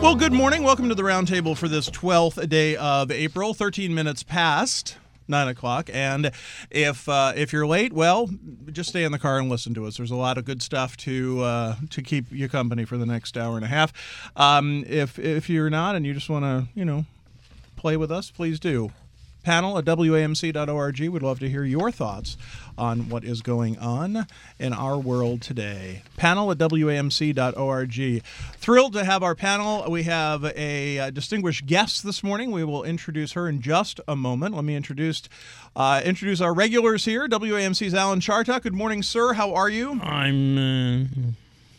Well, good morning. Welcome to the roundtable for this 12th day of April, 13 minutes past 9 o'clock. And if you're late, well, just stay in the car and listen to us. There's a lot of good stuff to keep you company for the next hour and a half. If you're not and you just want to, play with us, please do. Panel at WAMC.org. We'd love to hear your thoughts on what is going on in our world today. Panel at WAMC.org. Thrilled to have our panel. We have a distinguished guest this morning. We will introduce her in just a moment. Let me introduce our regulars here. WAMC's Alan Chartock. Good morning, sir. How are you? I'm...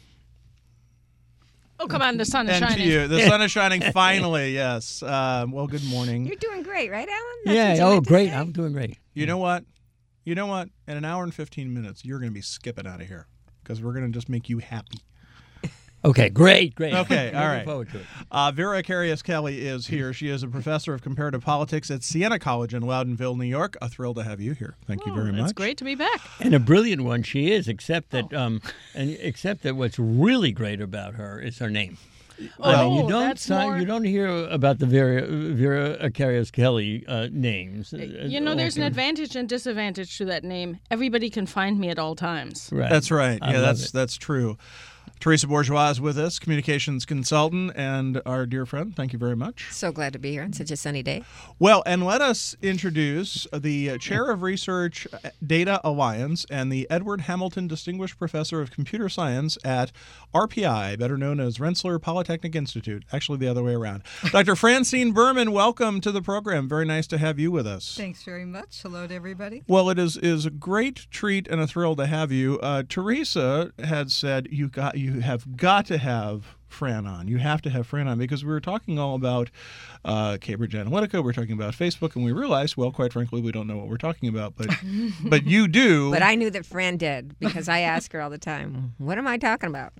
Oh, come on, the sun is and shining. To you. The sun is shining finally, yes. Well, good morning. You're doing great, right, Alan? Great. I'm doing great. You know what? In an hour and 15 minutes, you're going to be skipping out of here because we're going to just make you happy. Okay, great. Okay, all right. Looking forward to it. Vera Carius-Kelly is here. She is a professor of comparative politics at Siena College in Loudonville, New York. A thrill to have you here. Thank you very much. It's great to be back. And a brilliant one she is, except that what's really great about her is her name. You don't hear about the Vera Carius-Kelly names. There's an advantage and disadvantage to that name. Everybody can find me at all times. Right. That's right. That's true. Teresa Bourgeois is with us, communications consultant, and our dear friend. Thank you very much. So glad to be here on such a sunny day. Well, and let us introduce the Chair of Research Data Alliance and the Edward Hamilton Distinguished Professor of Computer Science at RPI, better known as Rensselaer Polytechnic Institute. Actually, the other way around. Dr. Francine Berman, welcome to the program. Very nice to have you with us. Thanks very much. Hello to everybody. Well, it is a great treat and a thrill to have you. Teresa had said you have got to have Fran on. You have to have Fran on because we were talking all about Cambridge Analytica. We're talking about Facebook, and we realized, well, quite frankly, we don't know what we're talking about, but you do. But I knew that Fran did because I ask her all the time, "What am I talking about?"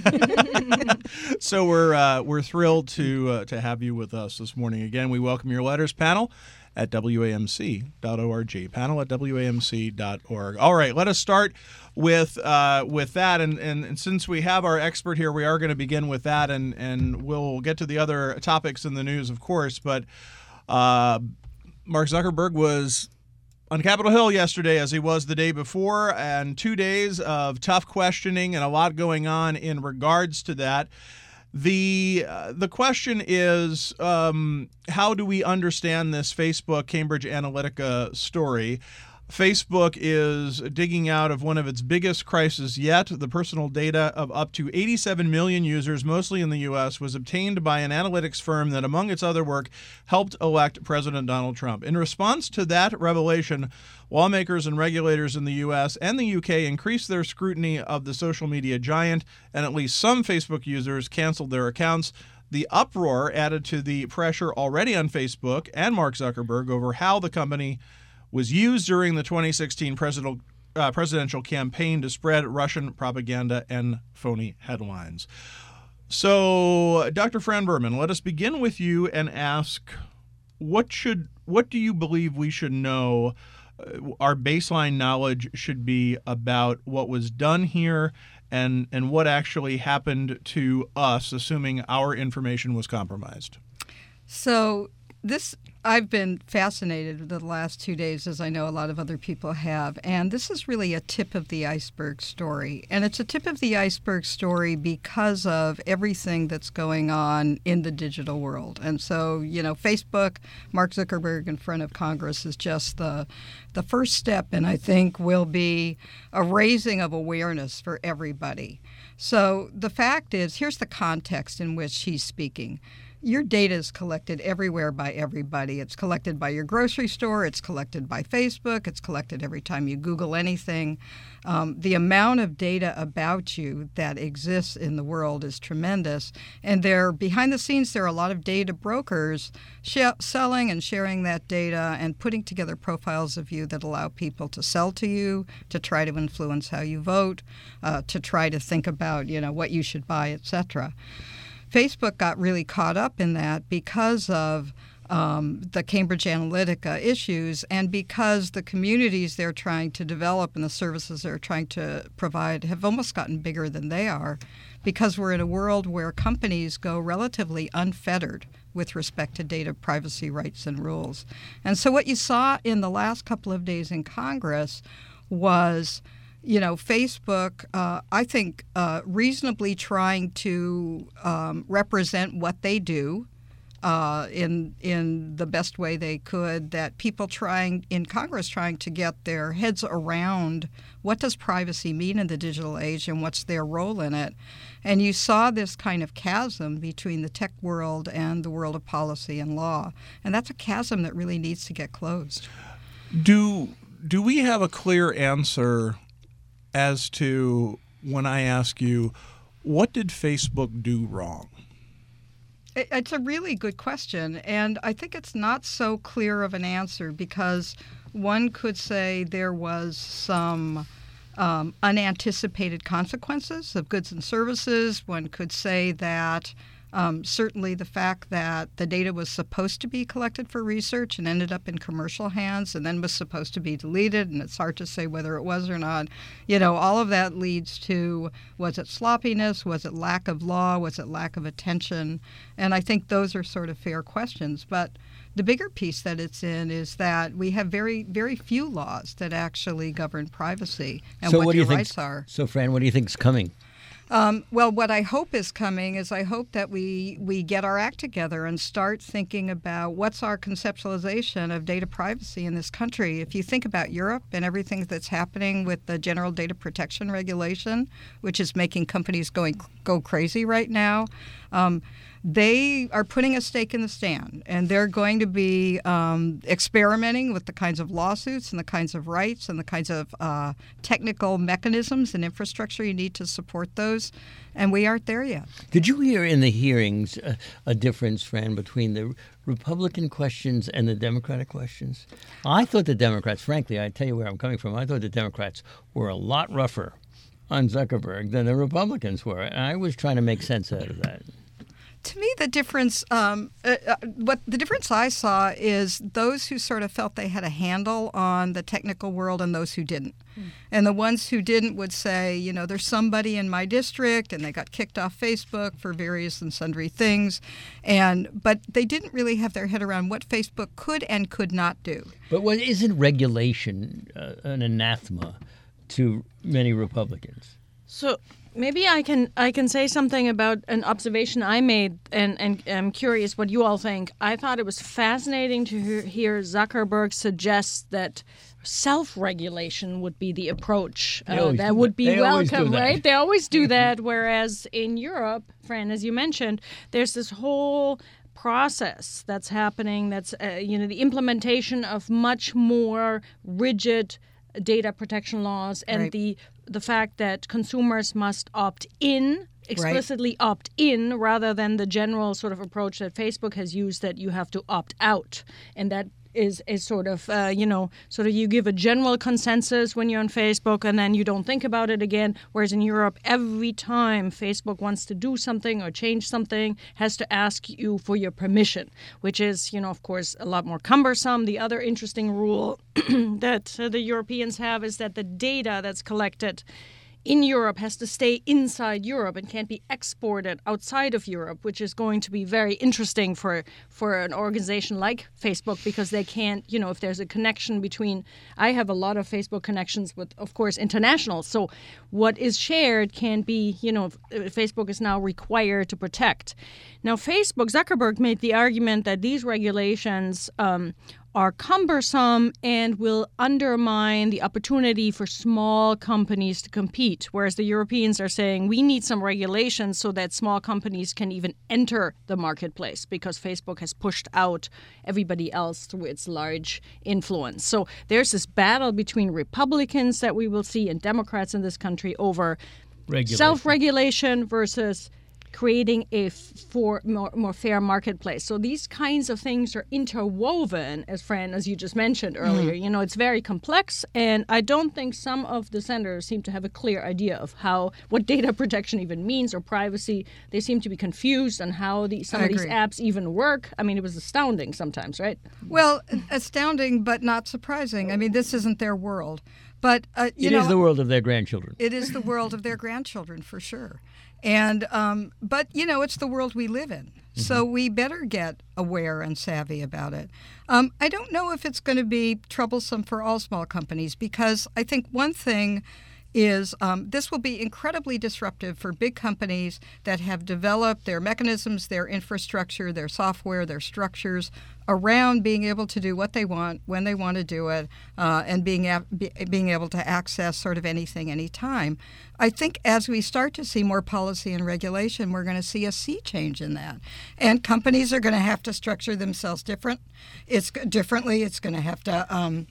So we're thrilled to have you with us this morning. Again, we welcome your letters. Panel at WAMC.org. Panel at WAMC.org. All right, let us start with that. And since we have our expert here, we are going to begin with that, and we'll get to the other topics in the news, of course. But Mark Zuckerberg was on Capitol Hill yesterday, as he was the day before, and 2 days of tough questioning and a lot going on in regards to that. The question is, how do we understand this Facebook Cambridge Analytica story? Facebook is digging out of one of its biggest crises yet. The personal data of up to 87 million users, mostly in the U.S., was obtained by an analytics firm that, among its other work, helped elect President Donald Trump. In response to that revelation, lawmakers and regulators in the U.S. and the U.K. increased their scrutiny of the social media giant, and at least some Facebook users canceled their accounts. The uproar added to the pressure already on Facebook and Mark Zuckerberg over how the company was used during the 2016 presidential campaign to spread Russian propaganda and phony headlines. So, Dr. Fran Berman, let us begin with you and ask, what do you believe we should know, our baseline knowledge should be about what was done here and what actually happened to us, assuming our information was compromised? So I've been fascinated with the last 2 days, as I know a lot of other people have, and this is really a tip of the iceberg story. And it's a tip of the iceberg story because of everything that's going on in the digital world. And so, Facebook, Mark Zuckerberg in front of Congress is just the first step, and I think will be a raising of awareness for everybody. So the fact is, here's the context in which he's speaking. Your data is collected everywhere by everybody. It's collected by your grocery store. It's collected by Facebook. It's collected every time you Google anything. The amount of data about you that exists in the world is tremendous. And behind the scenes, there are a lot of data brokers selling and sharing that data and putting together profiles of you that allow people to sell to you, to try to influence how you vote, to try to think about, what you should buy, etc. Facebook got really caught up in that because of the Cambridge Analytica issues, and because the communities they're trying to develop and the services they're trying to provide have almost gotten bigger than they are, because we're in a world where companies go relatively unfettered with respect to data privacy rights and rules. And so what you saw in the last couple of days in Congress was, Facebook, I think, reasonably trying to represent what they do in the best way they could, that people in Congress trying to get their heads around what does privacy mean in the digital age and what's their role in it. And you saw this kind of chasm between the tech world and the world of policy and law. And that's a chasm that really needs to get closed. Do we have a clear answer as to, when I ask you, what did Facebook do wrong? It's a really good question, and I think it's not so clear of an answer, because one could say there was some unanticipated consequences of goods and services. One could say that certainly the fact that the data was supposed to be collected for research and ended up in commercial hands and then was supposed to be deleted, and it's hard to say whether it was or not. All of that leads to, was it sloppiness? Was it lack of law? Was it lack of attention? And I think those are sort of fair questions. But the bigger piece that it's in is that we have very, very few laws that actually govern privacy and what your rights are. So, Fran, what do you think is coming? Well, what I hope is coming is I hope that we get our act together and start thinking about what's our conceptualization of data privacy in this country. If you think about Europe and everything that's happening with the General Data Protection Regulation, which is making companies go crazy right now, they are putting a stake in the stand, and they're going to be experimenting with the kinds of lawsuits and the kinds of rights and the kinds of technical mechanisms and infrastructure you need to support those, and we aren't there yet. Did you hear in the hearings a difference, Fran, between the Republican questions and the Democratic questions? I thought the Democrats, frankly, I tell you where I'm coming from, I thought the Democrats were a lot rougher on Zuckerberg than the Republicans were, and I was trying to make sense out of that. To me, the difference, what the difference I saw is those who sort of felt they had a handle on the technical world and those who didn't. And the ones who didn't would say, there's somebody in my district and they got kicked off Facebook for various and sundry things. But they didn't really have their head around what Facebook could and could not do. But isn't regulation an anathema to many Republicans? So maybe I can say something about an observation I made, and I'm curious what you all think. I thought it was fascinating to hear Zuckerberg suggest that self-regulation would be the approach that would be welcome, right? They always do that, whereas in Europe, Fran, as you mentioned, there's this whole process that's happening that's, the implementation of much more rigid data protection laws and right. the fact that consumers must explicitly opt in rather than the general sort of approach that Facebook has used that you have to opt out. And that is sort of, you give a general consensus when you're on Facebook and then you don't think about it again. Whereas in Europe, every time Facebook wants to do something or change something, has to ask you for your permission, which is, of course, a lot more cumbersome. The other interesting rule that the Europeans have is that the data that's collected in Europe has to stay inside Europe and can't be exported outside of Europe, which is going to be very interesting for an organization like Facebook, because they can't, if there's a connection between, I have a lot of Facebook connections with, of course, international. So what is shared can be, Facebook is now required to protect. Now, Zuckerberg made the argument that these regulations are cumbersome and will undermine the opportunity for small companies to compete, whereas the Europeans are saying we need some regulations so that small companies can even enter the marketplace, because Facebook has pushed out everybody else through its large influence. So there's this battle between Republicans that we will see and Democrats in this country over self-regulation versus creating a more fair marketplace. So these kinds of things are interwoven, as Fran, as you just mentioned earlier. You know, it's very complex, and I don't think some of the senators seem to have a clear idea of what data protection even means or privacy. They seem to be confused on how some of these apps even work. I mean, it was astounding sometimes, right? Well, astounding, but not surprising. I mean, this isn't their world. But it is the world of their grandchildren. It is the world of their grandchildren, for sure. And but it's the world we live in. So we better get aware and savvy about it. I don't know if it's going to be troublesome for all small companies, because I think one thing is this will be incredibly disruptive for big companies that have developed their mechanisms, their infrastructure, their software, their structures around being able to do what they want, when they want to do it, and being able to access sort of anything, anytime. I think as we start to see more policy and regulation, we're going to see a sea change in that. And companies are going to have to structure themselves differently. It's going to have to...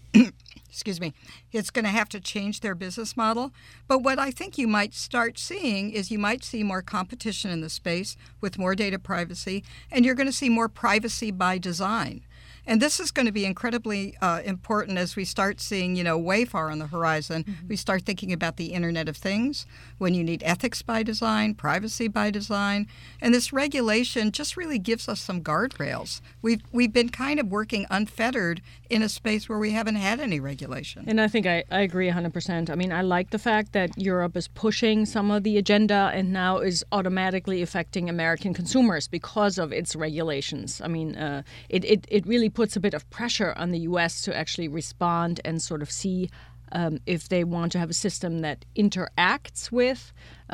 it's going to have to change their business model. But what I think you might start seeing is you might see more competition in the space with more data privacy, and you're going to see more privacy by design. And this is going to be incredibly important as we start seeing, way far on the horizon. We start thinking about the Internet of Things, when you need ethics by design, privacy by design. And this regulation just really gives us some guardrails. We've been kind of working unfettered in a space where we haven't had any regulation. And I think I agree 100%. I mean, I like the fact that Europe is pushing some of the agenda and now is automatically affecting American consumers because of its regulations. I mean, it really puts a bit of pressure on the U.S. to actually respond and sort of see if they want to have a system that interacts with,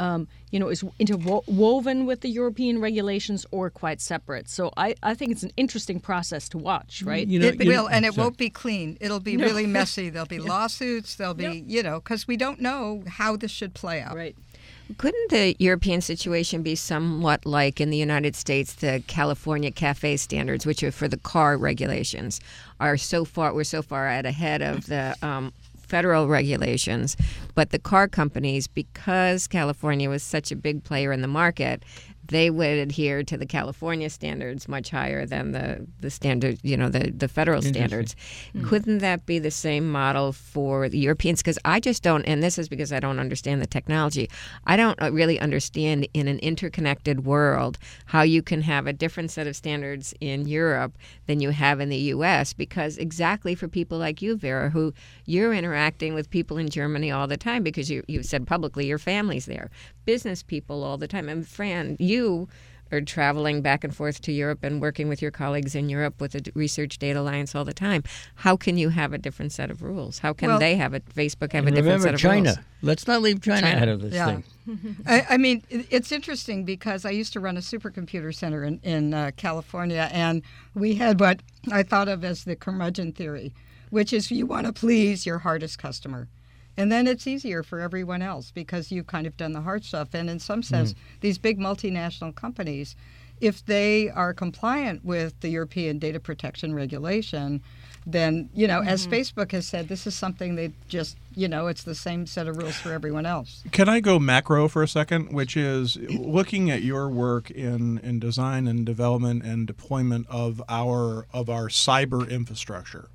is interwoven with the European regulations or quite separate. So I think it's an interesting process to watch, right? It won't be clean. It'll be really messy. There'll be lawsuits. There'll be, because we don't know how this should play out. Right. Couldn't the European situation be somewhat like in the United States, the California CAFE standards, which are for the car regulations, we're so far ahead of the federal regulations, but the car companies, because California was such a big player in the market, they would adhere to the California standards much higher than the standard, the federal standards. Couldn't that be the same model for the Europeans? Because I just don't, and this is because I don't understand the technology, I don't really understand in an interconnected world how you can have a different set of standards in Europe than you have in the U.S. Because exactly for people like you, Vera, who you're interacting with people in Germany all the time because you've said publicly your family's there, business people all the time. And Fran, you are traveling back and forth to Europe and working with your colleagues in Europe with the Research Data Alliance all the time. How can you have a different set of rules? How can Facebook have a different set of China. rules? Let's not leave China out of this thing. I mean, it's interesting because I used to run a supercomputer center in California, and we had what I thought of as the curmudgeon theory, which is you want to please your hardest customer. And then it's easier for everyone else because you've kind of done the hard stuff. And in some sense, these big multinational companies, if they are compliant with the European data protection regulation, then, as Facebook has said, this is something they just, it's the same set of rules for everyone else. Can I go macro for a second, which is looking at your work in design and development and deployment of our cyber infrastructure?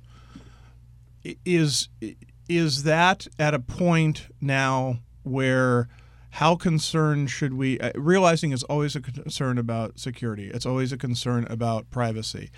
Is that at a point now where how concerned should we, realizing it's always a concern about security, it's always a concern about privacy,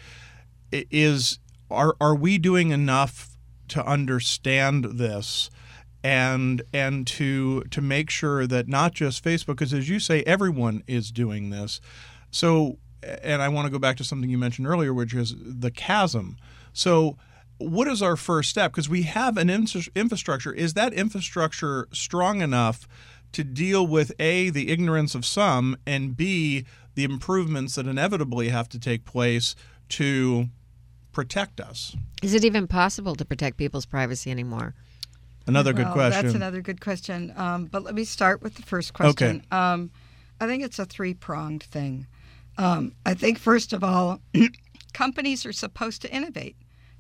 are we doing enough to understand this and to make sure that not just Facebook, because as you say, everyone is doing this. So, and I want to go back to something you mentioned earlier, which is the chasm. So what is our first step? Because we have an infrastructure. Is that infrastructure strong enough to deal with A, the ignorance of some, and B, the improvements that inevitably have to take place to protect us? Is it even possible to protect people's privacy anymore? Another good question. That's another good question. But let me start with the first question. Okay. I think it's a three-pronged thing. I think, first of all, companies are supposed to innovate.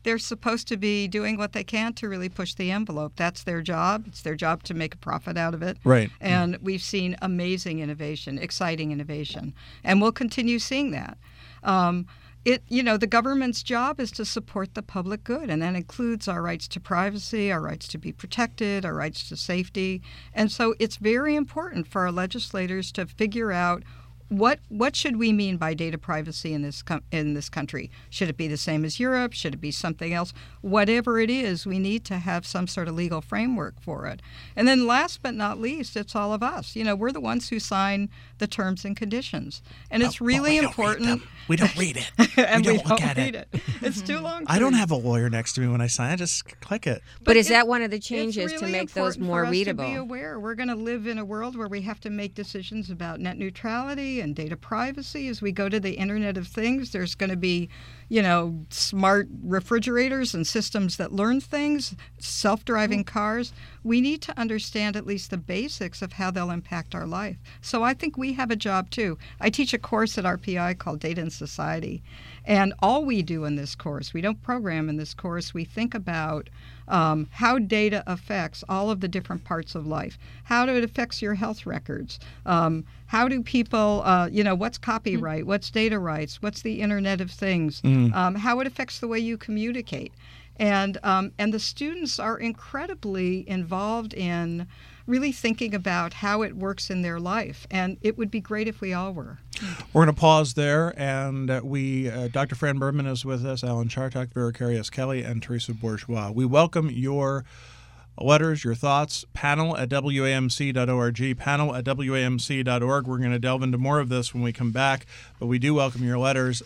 they're supposed to be doing what they can to really push the envelope. That's their job. It's their job to make a profit out of it. Right. And we've seen amazing innovation, exciting innovation, and we'll continue seeing that. The government's job is to support the public good, and that includes our rights to privacy, our rights to be protected, our rights to safety. And so it's very important for our legislators to figure out what should we mean by data privacy in this country? Should it be the same as Europe? Should it be something else? Whatever it is, we need to have some sort of legal framework for it. And then last but not least, it's all of us. We're the ones who sign the terms and conditions. And it's really important. We don't read it. And we don't look at it. It's too long. I don't have a lawyer next to me when I sign. I just click it. But is that one of the changes really to make those more readable? To be aware, we're going to live in a world where we have to make decisions about net neutrality and data privacy. As we go to the Internet of Things, there's going to be, smart refrigerators and systems that learn things, self-driving cars. We need to understand at least the basics of how they'll impact our life. So I think we have a job too. I teach a course at RPI called Data and Society. And all we do in this course, we don't program in this course, we think about how data affects all of the different parts of life, how it affects your health records, how do people, what's copyright, what's data rights, what's the Internet of Things, how it affects the way you communicate. And the students are incredibly involved in really thinking about how it works in their life. And it would be great if we all were. We're going to pause there, and Dr. Fran Berman is with us, Alan Chartock, Vera Karius-Kelly, and Teresa Bourgeois. We welcome your letters, your thoughts, panel@wamc.org, panel@wamc.org. We're going to delve into more of this when we come back, but we do welcome your letters,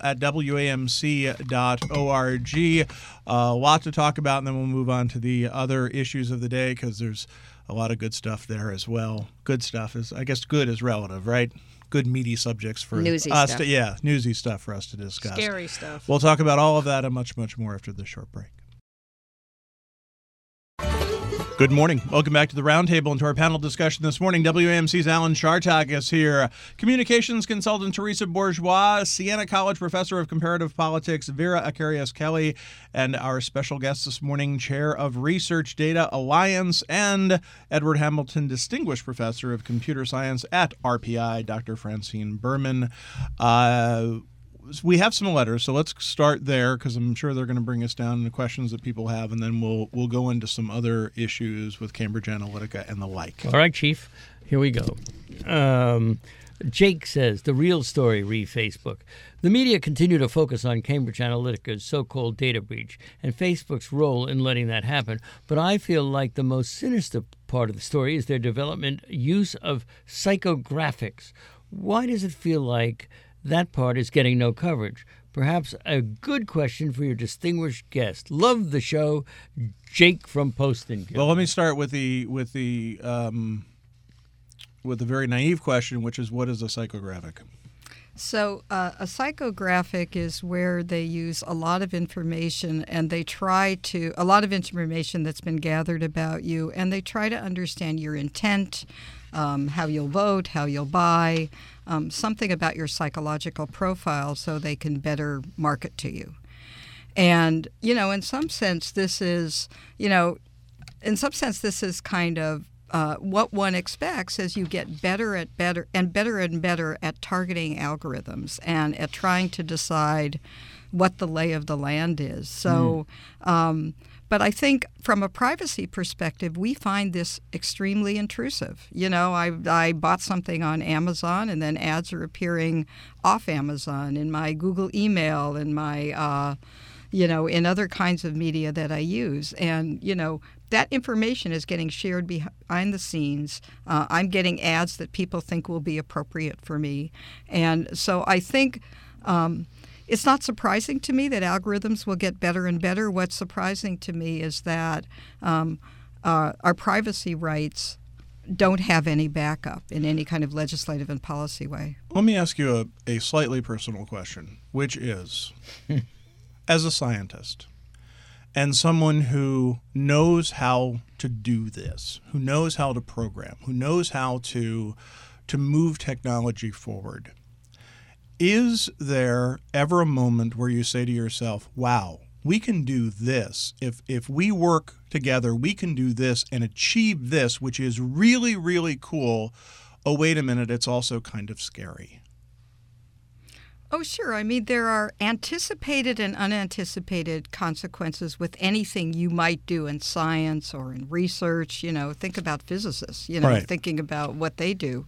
panel@wamc.org. A lot to talk about, and then we'll move on to the other issues of the day, because there's a lot of good stuff there as well. Good stuff is, I guess good is relative, right? Good meaty subjects for newsy us stuff. Newsy stuff for us to discuss. Scary stuff. We'll talk about all of that and much, much more after this short break. Good morning. Welcome back to the Roundtable and to our panel discussion this morning. WAMC's Alan Chartock is here. Communications consultant Teresa Bourgeois, Siena College professor of comparative politics Vera Karius-Kelly, and our special guest this morning, chair of Research Data Alliance, and Edward Hamilton Distinguished Professor of Computer Science at RPI, Dr. Francine Berman. We have some letters, so let's start there, because I'm sure they're going to bring us down to questions that people have, and then we'll go into some other issues with Cambridge Analytica and the like. All right, Chief. Here we go. Jake says, the real story, Facebook. The media continue to focus on Cambridge Analytica's so-called data breach and Facebook's role in letting that happen, but I feel like the most sinister part of the story is their development use of psychographics. Why does it feel like that part is getting no coverage? Perhaps a good question for your distinguished guest. Love the show, Jake from Poston. Well, let me start with the very naive question, which is, what is a psychographic? So a psychographic is where they use a lot of information, and they a lot of information that's been gathered about you, and they try to understand your intent, how you'll vote, how you'll buy, something about your psychological profile, so they can better market to you. And, in some sense, this is kind of what one expects as you get better and better at targeting algorithms and at trying to decide what the lay of the land is. So, but I think from a privacy perspective, we find this extremely intrusive. I bought something on Amazon, and then ads are appearing off Amazon in my Google email and my in other kinds of media that I use. And, that information is getting shared behind the scenes. I'm getting ads that people think will be appropriate for me. And so I think it's not surprising to me that algorithms will get better and better. What's surprising to me is that our privacy rights don't have any backup in any kind of legislative and policy way. Let me ask you a slightly personal question, which is, as a scientist and someone who knows how to do this, who knows how to program, who knows how to move technology forward, is there ever a moment where you say to yourself, wow, we can do this. If we work together, we can do this and achieve this, which is really, really cool. Oh, wait a minute, it's also kind of scary. Oh, sure. I mean, there are anticipated and unanticipated consequences with anything you might do in science or in research. You know, think about physicists, Right. thinking about what they do.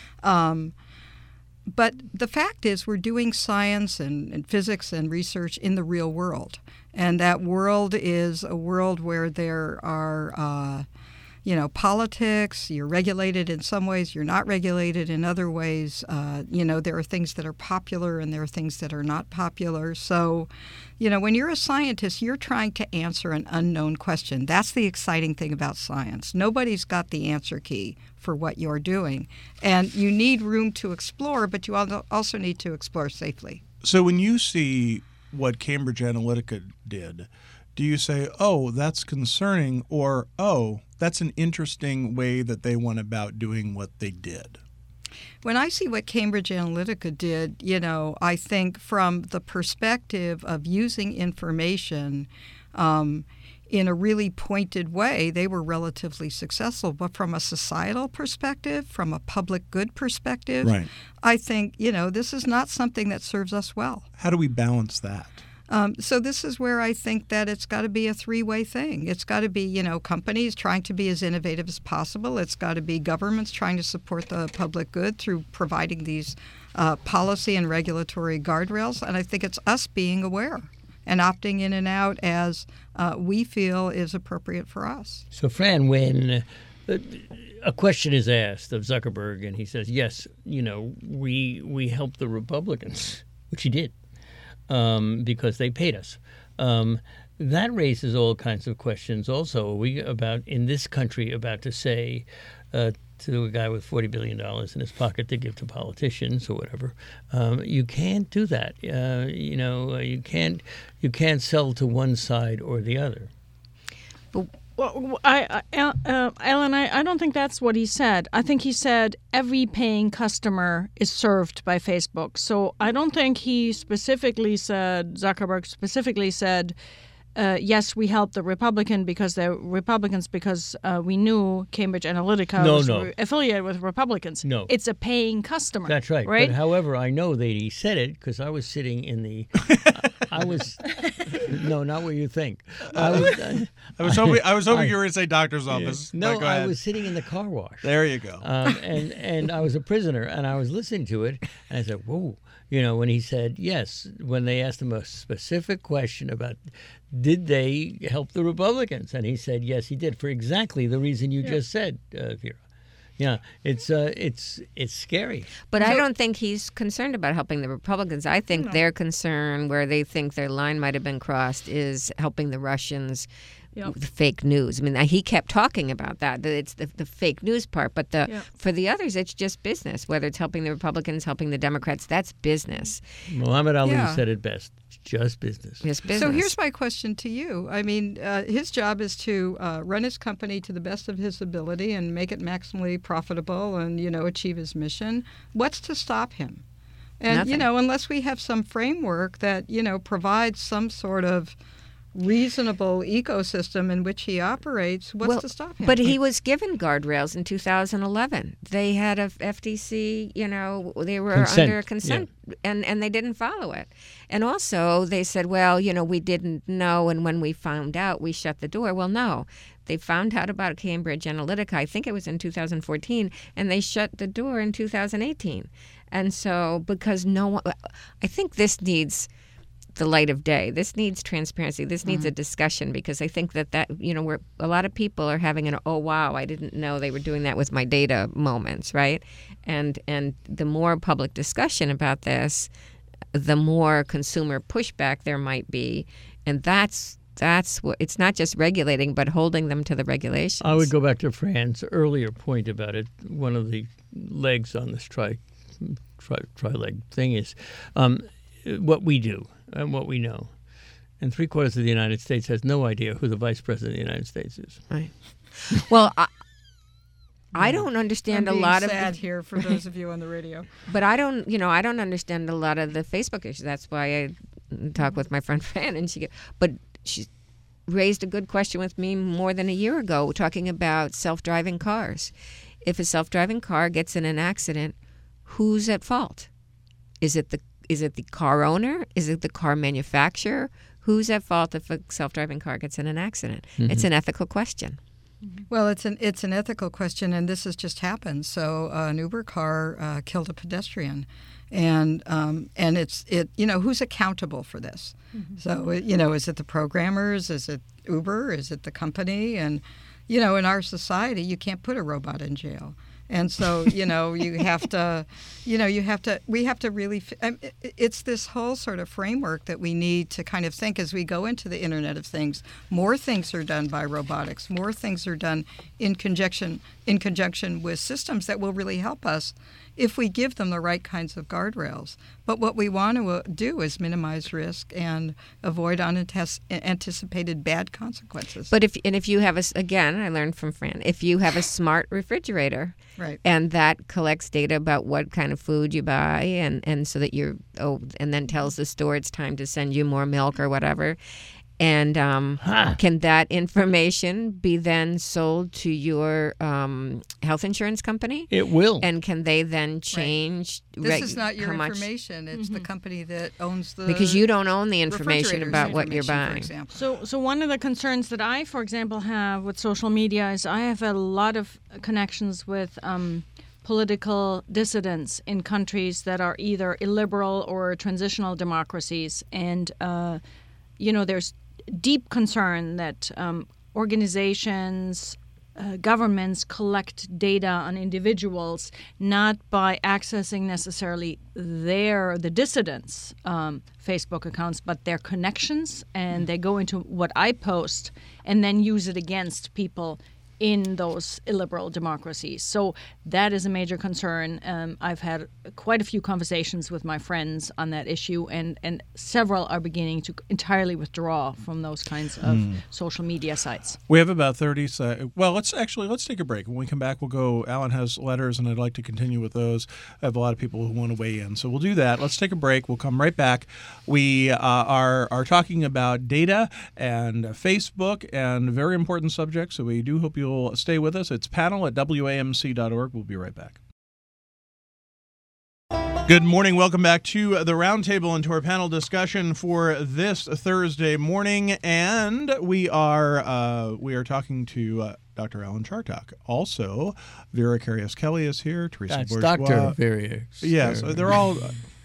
But the fact is we're doing science and physics and research in the real world. And that world is a world where there are politics. You're regulated in some ways. You're not regulated in other ways. There are things that are popular and there are things that are not popular. So, when you're a scientist, you're trying to answer an unknown question. That's the exciting thing about science. Nobody's got the answer key for what you're doing. And you need room to explore, but you also need to explore safely. So when you see what Cambridge Analytica did, do you say, oh, that's concerning, or, oh, that's an interesting way that they went about doing what they did? When I see what Cambridge Analytica did, I think from the perspective of using information in a really pointed way, they were relatively successful. But from a societal perspective, from a public good perspective, Right. I think, this is not something that serves us well. How do we balance that? So this is where I think that it's got to be a three-way thing. It's got to be, companies trying to be as innovative as possible. It's got to be governments trying to support the public good through providing these policy and regulatory guardrails. And I think it's us being aware and opting in and out as we feel is appropriate for us. So, Fran, when a question is asked of Zuckerberg and he says, yes, we helped the Republicans, which he did. Because they paid us. That raises all kinds of questions also. Are we in this country about to say to a guy with $40 billion in his pocket to give to politicians or whatever, you can't do that. You can't sell to one side or the other. Well, Ellen, I don't think that's what he said. I think he said every paying customer is served by Facebook. So I don't think Zuckerberg specifically said, yes, we helped the Republicans because we knew Cambridge Analytica was affiliated with Republicans. No. It's a paying customer. That's right. Right? But however, I know that he said it because I was sitting in the... No, not what you think. I was hoping you were going to say doctor's office. No, go ahead. I was sitting in the car wash. There you go. And I was a prisoner, and I was listening to it, and I said, whoa. When he said, yes, when they asked him a specific question about did they help the Republicans, and he said, yes, he did, for exactly the reason you just said, Vera. Yeah, it's scary. But I don't think he's concerned about helping the Republicans. I think their concern, where they think their line might have been crossed, is helping the Russians with fake news. I mean, he kept talking about that it's the fake news part. But for the others, it's just business. Whether it's helping the Republicans, helping the Democrats, that's business. Muhammad Ali said it best. Just business. Just business. So here's my question to you. I mean, his job is to run his company to the best of his ability and make it maximally profitable and, achieve his mission. What's to stop him? And, Nothing. Unless we have some framework that, provides some sort of reasonable ecosystem in which he operates, what's to stop him? But he was given guardrails in 2011. They had a FTC, they were under consent, and they didn't follow it. And also they said, well, we didn't know, and when we found out, we shut the door. Well, no. They found out about Cambridge Analytica, I think it was in 2014, and they shut the door in 2018. And so, because I think this needs the light of day. This needs transparency. This needs a discussion, because I think that where a lot of people are having an oh wow, I didn't know they were doing that with my data moments, right? And the more public discussion about this, the more consumer pushback there might be, and that's what it's not just regulating, but holding them to the regulations. I would go back to Fran's earlier point about it. One of the legs on this tri-leg thing is what we do and what we know. And 3/4 of the United States has no idea who the Vice President of the United States is. Right. Well, I don't understand I'm a lot being of sad here for those of you on the radio. But I don't understand a lot of the Facebook issues. That's why I talk with my friend Fran, and but she raised a good question with me more than a year ago, talking about self-driving cars. If a self-driving car gets in an accident, who's at fault? Is it the car owner? Is it the car manufacturer? Who's at fault if a self-driving car gets in an accident? Mm-hmm. It's an ethical question. Well, it's an ethical question, and this has just happened. So an Uber car killed a pedestrian, and it's who's accountable for this? Mm-hmm. So is it the programmers? Is it Uber? Is it the company? And in our society, you can't put a robot in jail. And so, we have to really, it's this whole sort of framework that we need to kind of think as we go into the Internet of Things. More things are done by robotics. More things are done in conjunction with systems that will really help us if we give them the right kinds of guardrails. But what we want to do is minimize risk and avoid unanticipated bad consequences. But if you have I learned from Fran, if you have a smart refrigerator, right, and that collects data about what kind of food you buy, and so that and then tells the store it's time to send you more milk or whatever. And can that information be then sold to your health insurance company? It will. And can they then change? This is not your information. It's the company that owns the. Because you don't own the information about what you're buying. So one of the concerns that I, for example, have with social media is I have a lot of connections with political dissidents in countries that are either illiberal or transitional democracies, and there's deep concern that organizations, governments collect data on individuals, not by accessing necessarily the dissidents' Facebook accounts, but their connections, and they go into what I post and then use it against people in those illiberal democracies. So that is a major concern. I've had quite a few conversations with my friends on that issue, and several are beginning to entirely withdraw from those kinds of social media sites. We have about 30 seconds. Well, let's take a break. When we come back, we'll go. Alan has letters, and I'd like to continue with those. I have a lot of people who want to weigh in. So we'll do that. Let's take a break. We'll come right back. We are talking about data and Facebook and very important subjects, so we do hope you'll stay with us. It's panel at WAMC.org. We'll be right back. Good morning. Welcome back to the Roundtable and to our panel discussion for this Thursday morning. And we are talking to Dr. Alan Chartock. Also, Vera Karius-Kelly is here. Teresa That's Bourgeois. Dr. Vera. Yes, they're all...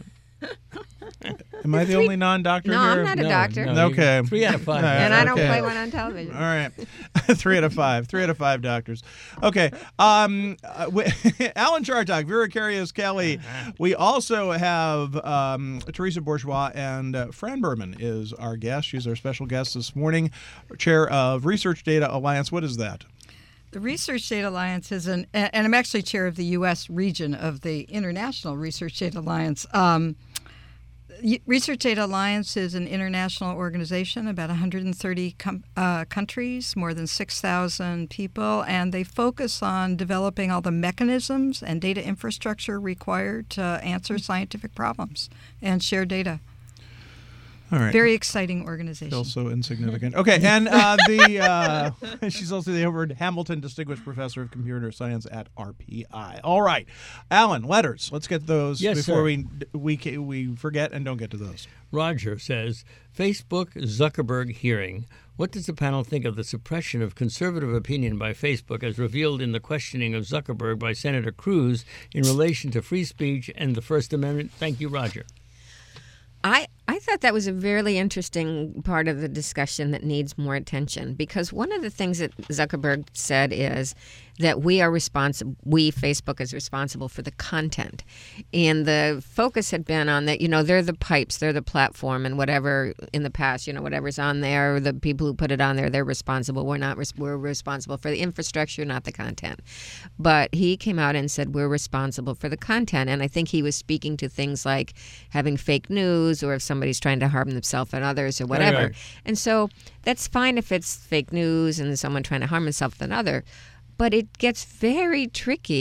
Am I the only non-doctor no, here? I'm not a doctor. No, okay. 3 out of 5. And I don't play one on television. All right. 3 out of 5. 3 out of 5 doctors. Okay. Alan Chartock, Vera Karius-Kelly. We also have Teresa Bourgeois, and Fran Berman is our guest. She's our special guest this morning, chair of Research Data Alliance. What is that? The Research Data Alliance is and I'm actually chair of the U.S. region of the International Research Data Alliance. Research Data Alliance is an international organization, about 130 countries, more than 6,000 people, and they focus on developing all the mechanisms and data infrastructure required to answer scientific problems and share data. All right. Very exciting organization. Feels so insignificant. Okay, and she's also the Edward Hamilton Distinguished Professor of Computer Science at RPI. All right, Alan, letters. Let's get those before we forget and don't get to those. Roger says, Facebook Zuckerberg hearing. What does the panel think of the suppression of conservative opinion by Facebook as revealed in the questioning of Zuckerberg by Senator Cruz in relation to free speech and the First Amendment? Thank you, Roger. I thought that was a really interesting part of the discussion that needs more attention, because one of the things that Zuckerberg said is that we, Facebook, is responsible for the content. And the focus had been on that, they're the pipes, they're the platform, and whatever in the past, whatever's on there, the people who put it on there, they're responsible. We're responsible for the infrastructure, not the content. But he came out and said we're responsible for the content. And I think he was speaking to things like having fake news, or if somebody's trying to harm themselves and others or whatever. Right. And so that's fine if it's fake news and someone trying to harm himself than another. But it gets very tricky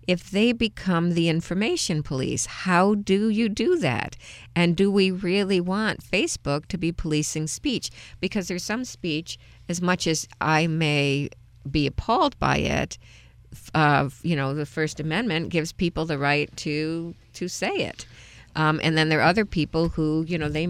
if they become the information police, how do you do that? And do we really want Facebook to be policing speech? Because there's some speech, as much as I may be appalled by it, the First Amendment gives people the right to say it. And then there are other people who,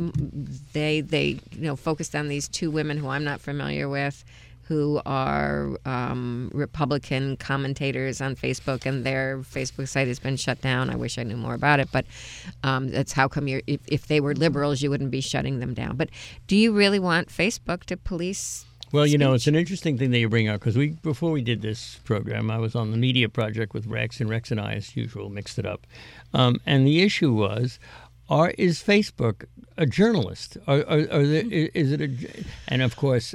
they focused on these two women who I'm not familiar with, who are Republican commentators on Facebook, and their Facebook site has been shut down. I wish I knew more about it, but that's how come if they were liberals, you wouldn't be shutting them down. But do you really want Facebook to police? Well, it's an interesting thing that you bring up, because before we did this program, I was on the media project with Rex, and Rex and I, as usual, mixed it up. And the issue was, is Facebook a journalist? Is it and of course,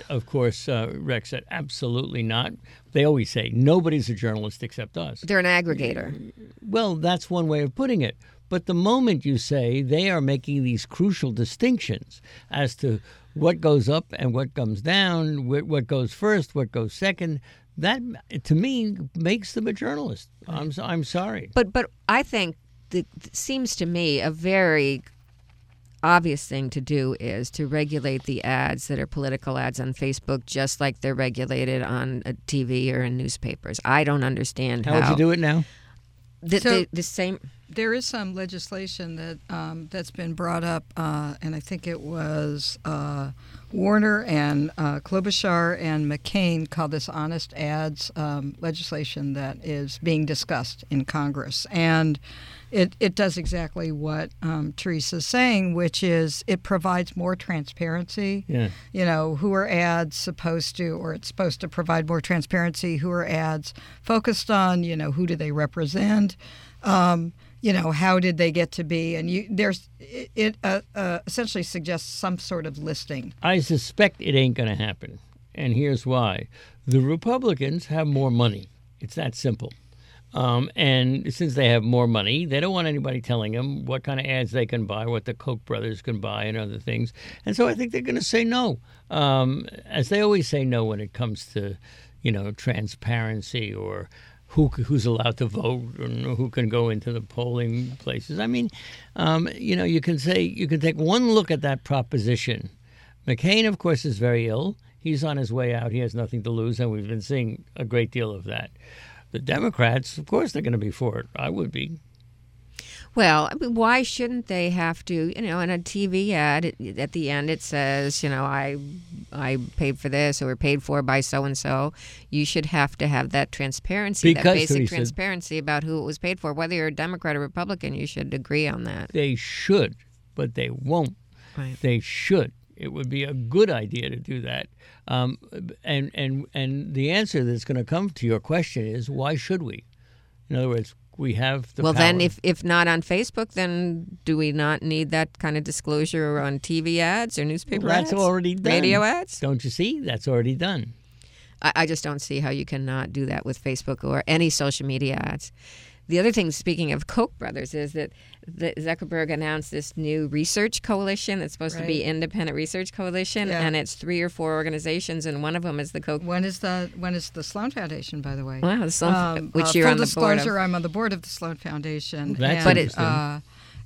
Rex said, absolutely not. They always say, nobody's a journalist except us. They're an aggregator. Well, that's one way of putting it. But the moment you say they are making these crucial distinctions as to what goes up and what comes down, what goes first, what goes second, that, to me, makes them a journalist. I'm sorry. But I think it seems to me a very obvious thing to do is to regulate the ads that are political ads on Facebook, just like they're regulated on a TV or in newspapers. I don't understand how. How would you do it now? The same. There is some legislation that that's been brought up, and I think it was Warner and Klobuchar and McCain called this Honest Ads legislation that is being discussed in Congress. And it does exactly what Teresa's saying, which is it provides more transparency. Yeah. Who are ads supposed to, or it's supposed to provide more transparency, who are ads focused on, who do they represent, how did they get to be? And it essentially suggests some sort of listing. I suspect it ain't going to happen. And here's why. The Republicans have more money. It's that simple. And since they have more money, they don't want anybody telling them what kind of ads they can buy, what the Koch brothers can buy, and other things. And so I think they're going to say no, as they always say no when it comes to, transparency or who's allowed to vote and who can go into the polling places. I mean, you can take one look at that proposition. McCain, of course, is very ill. He's on his way out. He has nothing to lose, and we've been seeing a great deal of that. The Democrats, of course, they're going to be for it. I would be. Well, why shouldn't they have to? In a TV ad, at the end it says, I paid for this or paid for by so and so. You should have to have that transparency, that basic transparency about who it was paid for. Whether you're a Democrat or Republican, you should agree on that. They should, but they won't. Right. They should. It would be a good idea to do that. And the answer that's going to come to your question is, why should we? In other words, we have the power. Then if not on Facebook, then do we not need that kind of disclosure on TV ads or newspaper ads? That's already done. Radio ads? Don't you see? That's already done. I just don't see how you cannot do that with Facebook or any social media ads. The other thing, speaking of Koch brothers, is that Zuckerberg announced this new research coalition. It's supposed to be independent research coalition, and it's 3 or 4 organizations, and one of them is the Koch. When is the Sloan Foundation, by the way? Wow, the Sloan, which you're on the board of. Full disclosure, I'm on the board of the Sloan Foundation. That's interesting.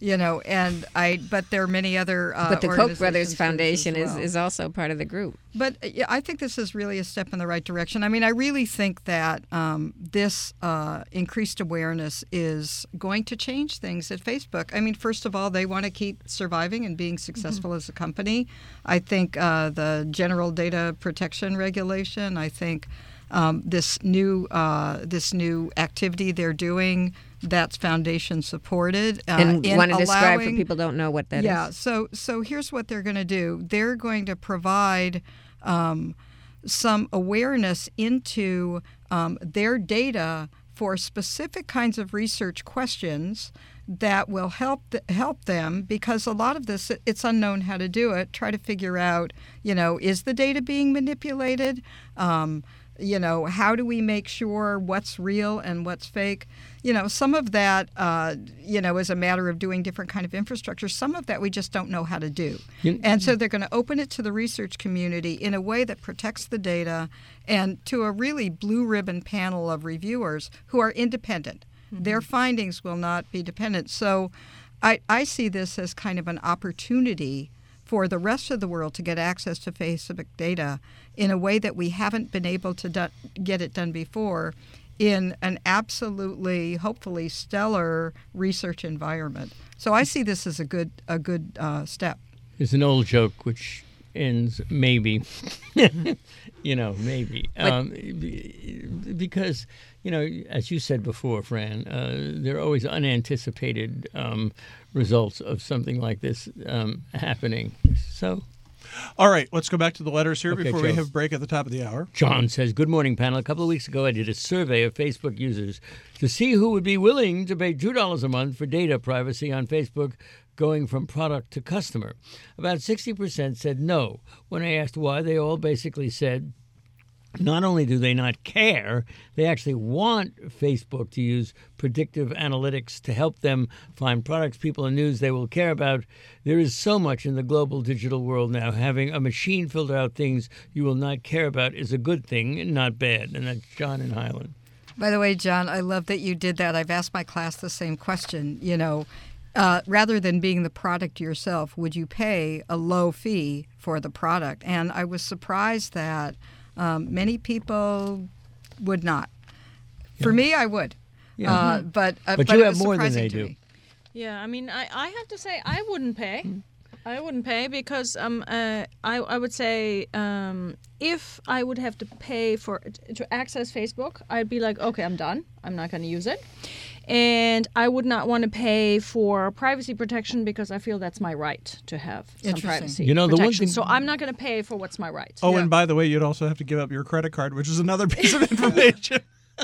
But there are many other but the Koch brothers foundation well. is also part of the group. But I think this is really a step in the right direction. I mean, I really think that this increased awareness is going to change things at Facebook. I mean, first of all, they want to keep surviving and being successful as a company. I think the general data protection regulation, I think this new activity they're doing, that's foundation supported. And want to describe for people who don't know what that is. Yeah, so here's what they're going to do. They're going to provide some awareness into their data for specific kinds of research questions that will help them, because a lot of this, it's unknown how to do it. Try to figure out, is the data being manipulated? How do we make sure what's real and what's fake? some of that, is a matter of doing different kind of infrastructure. Some of that we just don't know how to do. And so they're going to open it to the research community in a way that protects the data and to a really blue ribbon panel of reviewers who are independent. Mm-hmm. Their findings will not be dependent. So I see this as kind of an opportunity for the rest of the world to get access to Facebook data in a way that we haven't been able to get it done before in an absolutely, hopefully, stellar research environment. So I see this as a good step. There's an old joke which ends maybe, maybe. Because, as you said before, Fran, there are always unanticipated results of something like this happening. So... All right, let's go back to the letters here before Joe. we have a break at the top of the hour. John says, good morning, panel. A couple of weeks ago, I did a survey of Facebook users to see who would be willing to pay $2 a month for data privacy on Facebook going from product to customer. About 60% said no. When I asked why, they all basically said, not only do they not care, they actually want Facebook to use predictive analytics to help them find products, people, and news they will care about. There is so much in the global digital world now. Having a machine filter out things you will not care about is a good thing, not bad. And that's John in Highland. By the way, John, I love that you did that. I've asked my class the same question. Rather than being the product yourself, would you pay a low fee for the product? And I was surprised that many people would not. For me, I would. Yeah. But you have more than they do. Yeah, I mean, I have to say I wouldn't pay. I wouldn't pay because I would say if I would have to pay to access Facebook, I'd be like, okay, I'm done. I'm not going to use it. And I would not want to pay for privacy protection because I feel that's my right to have some privacy the protection. one thing... So I'm not going to pay for what's my right. Oh, and by the way, you'd also have to give up your credit card, which is another piece of information.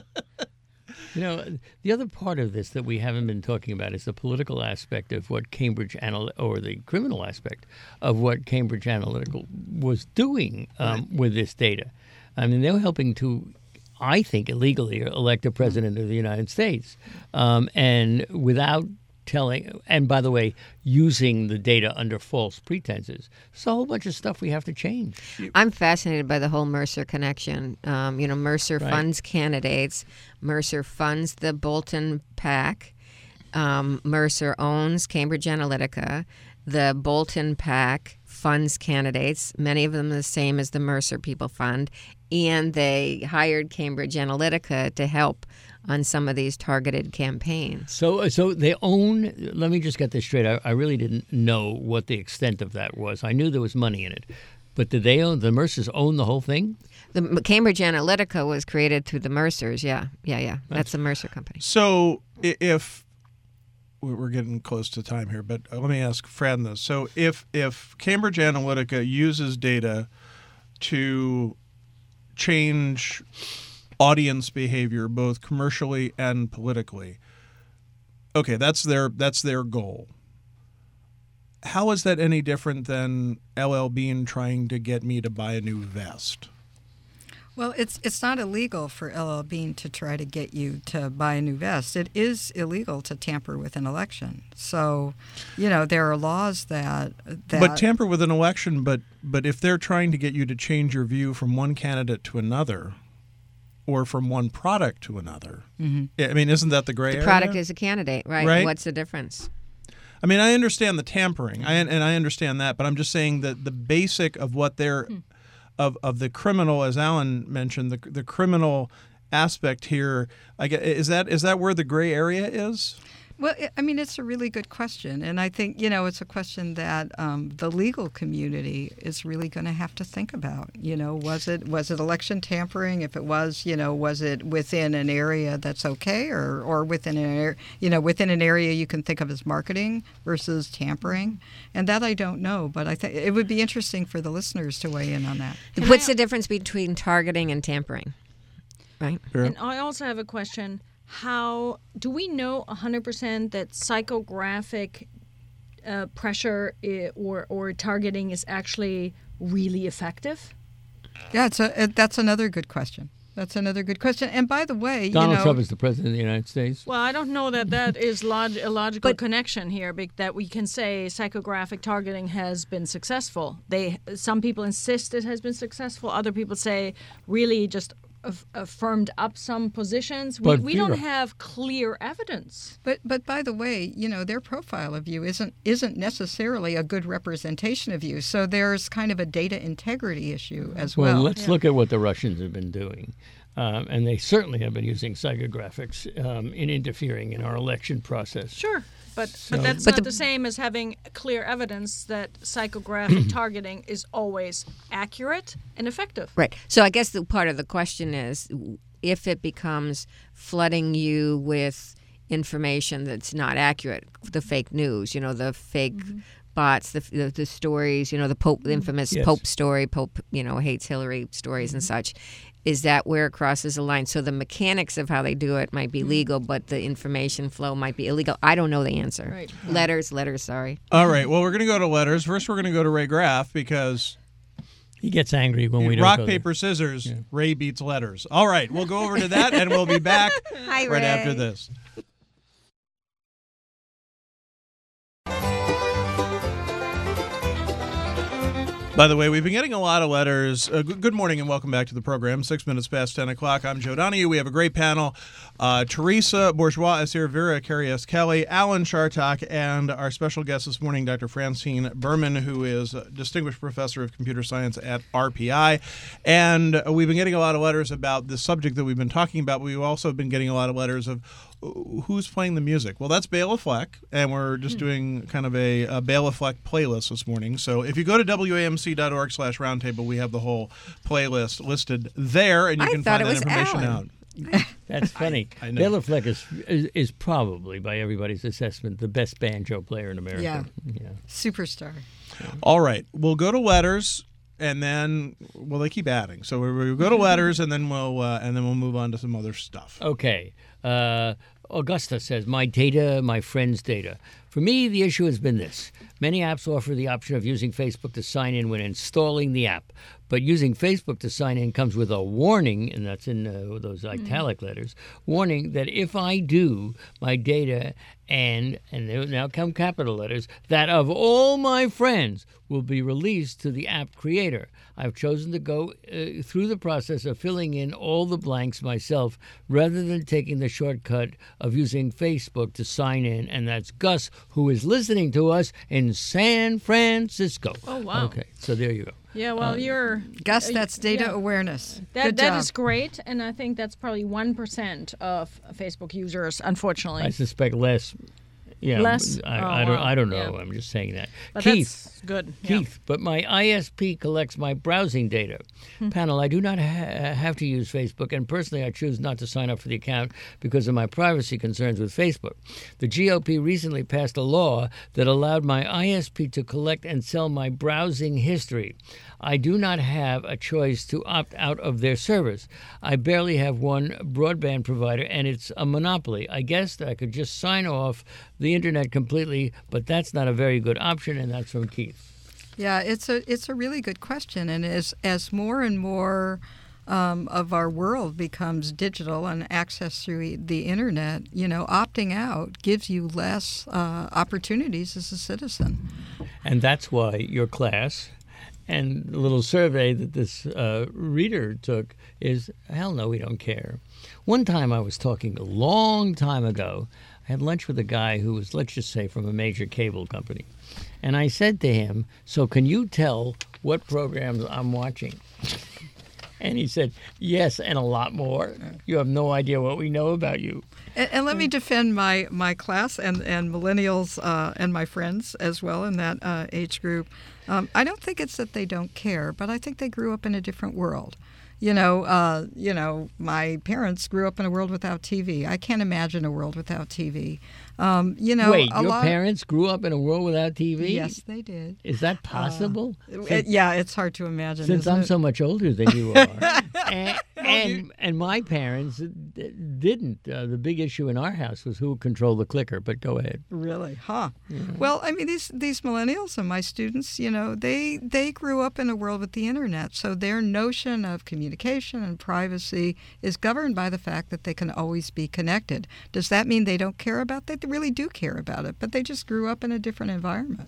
The other part of this that we haven't been talking about is the political aspect of what Cambridge or the criminal aspect of what Cambridge Analytica was doing with this data. I mean, they were helping to, I think, illegally elect a president of the United States, and without telling, and by the way, using the data under false pretenses. It's a whole bunch of stuff we have to change. I'm fascinated by the whole Mercer connection. Mercer funds candidates. Mercer funds the Bolton PAC. Mercer owns Cambridge Analytica. The Bolton PAC funds candidates, many of them the same as the Mercer People Fund, and they hired Cambridge Analytica to help on some of these targeted campaigns. So they own, let me just get this straight. I really didn't know what the extent of that was. I knew there was money in it. But did they own, the Mercers own the whole thing? The Cambridge Analytica was created through the Mercers, yeah. That's the Mercer company. So if, we're getting close to time here, but let me ask Fran this. So if Cambridge Analytica uses data to change audience behavior both commercially and politically, okay, that's their goal. How is that any different than LL Bean trying to get me to buy a new vest? Well, it's not illegal for LL Bean to try to get you to buy a new vest. It is illegal to tamper with an election. So, there are laws that But tamper with an election, but if they're trying to get you to change your view from one candidate to another, or from one product to another, I mean, isn't that the gray area? The product is a candidate, right? What's the difference? I mean, I understand the tampering, and I understand that, but I'm just saying that the basic of what they're of the criminal, as Alan mentioned, the criminal aspect here, is that where the gray area is? Well, I mean, it's a really good question, and I think it's a question that the legal community is really going to have to think about. Was it election tampering? If it was, was it within an area that's okay, or within an area you can think of as marketing versus tampering? And that I don't know, but I think it would be interesting for the listeners to weigh in on that. What's the difference between targeting and tampering? Right. Sure. And I also have a question. How do we know 100% that psychographic pressure or targeting is actually really effective? Yeah, that's another good question. That's another good question. And by the way, Donald Trump is the president of the United States. Well, I don't know that is a logical connection here, that we can say psychographic targeting has been successful. Some people insist it has been successful. Other people say really just firmed up some positions. We don't have clear evidence. But by the way, their profile of you isn't necessarily a good representation of you. So there's kind of a data integrity issue as well. Well, let's look at what the Russians have been doing. And they certainly have been using psychographics in interfering in our election process. Sure. But that's not the same as having clear evidence that psychographic targeting is always accurate and effective. Right. So I guess the part of the question is if it becomes flooding you with information that's not accurate, the fake news, the fake bots, the stories, the Pope, the infamous Pope story, Pope, hates Hillary stories and such. Is that where it crosses the line? So the mechanics of how they do it might be legal, but the information flow might be illegal. I don't know the answer. Right. Letters, sorry. All right. Well, we're going to go to letters. First, we're going to go to Ray Graff because he gets angry when we don't rock, go paper, there. scissors. Yeah. Ray beats letters. All right. We'll go over to that, and we'll be back Hi, right Ray. after this. By the way, we've been getting a lot of letters. Good morning and welcome back to the program. 6 minutes past 10 o'clock. I'm Joe Donahue. We have a great panel. Teresa Bourgeois is here, Vera Karius-Kelly, Alan Chartock, and our special guest this morning, Dr. Francine Berman, who is a distinguished professor of computer science at RPI. And we've been getting a lot of letters about the subject that we've been talking about. We've also been getting a lot of letters of who's playing the music. Well, that's Bela Fleck, and we're just doing kind of a Bela Fleck playlist this morning. So if you go to WAMC.org/roundtable, we have the whole playlist listed there, and you can find that information out. That's funny. I know. Bela Fleck is probably, by everybody's assessment, the best banjo player in America. Yeah. Yeah. Superstar. All right. We'll go to letters, and then, well, they keep adding. So we'll go to letters, and then we'll move on to some other stuff. Okay. Augusta says, my data, my friend's data. For me, the issue has been this. Many apps offer the option of using Facebook to sign in when installing the app. But using Facebook to sign in comes with a warning, and that's in those italic letters, warning that if I do, my data and there now come capital letters, that of all my friends will be released to the app creator. I've chosen to go through the process of filling in all the blanks myself rather than taking the shortcut of using Facebook to sign in, and that's Gus, who is listening to us in San Francisco. Oh, wow. Okay, so there you go. Yeah, well, Gus, that's data awareness. That is great, and I think that's probably 1% of Facebook users, unfortunately. I suspect less. Yeah, less. I don't know. Yeah. I'm just saying that. But Keith, that's good. Keith, but my ISP collects my browsing data. Panel, I do not have to use Facebook, and personally I choose not to sign up for the account because of my privacy concerns with Facebook. The GOP recently passed a law that allowed my ISP to collect and sell my browsing history. I do not have a choice to opt out of their service. I barely have one broadband provider, and it's a monopoly. I guess that I could just sign off the internet completely, but that's not a very good option, and that's from Keith. Yeah, it's a really good question, and as more and more of our world becomes digital and access through the internet, opting out gives you less opportunities as a citizen. And that's why your class and the little survey that this reader took is, hell no, we don't care. One time I was talking a long time ago, I had lunch with a guy who was, let's just say, from a major cable company. And I said to him, so can you tell what programs I'm watching? And he said, yes, and a lot more. You have no idea what we know about you. And let me defend my class and millennials and my friends as well in that age group. I don't think it's that they don't care, but I think they grew up in a different world. My parents grew up in a world without TV. I can't imagine a world without TV. Wait, your parents grew up in a world without TV? Yes, they did. Is that possible? It's hard to imagine. Since I'm so much older than you are. and my parents didn't. The big issue in our house was who controlled the clicker, but go ahead. Really? Huh. Yeah. Well, I mean, these millennials and my students, they grew up in a world with the internet, so their notion of communication and privacy is governed by the fact that they can always be connected. Does that mean they don't care about that? They really do care about it, but they just grew up in a different environment.